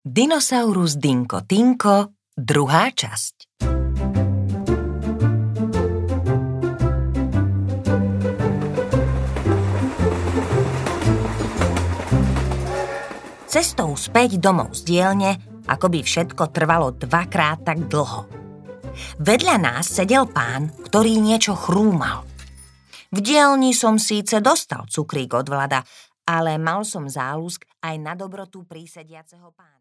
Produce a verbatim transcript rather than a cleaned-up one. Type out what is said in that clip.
Dinosaurus Dinko Tinko, druhá časť. Cestou späť domov z dielne, ako by všetko trvalo dvakrát tak dlho. Vedľa nás sedel pán, ktorý niečo chrúmal. V dielni som síce dostal cukrík od Vlada, ale mal som záľusk aj na dobrotu prísediaceho pána.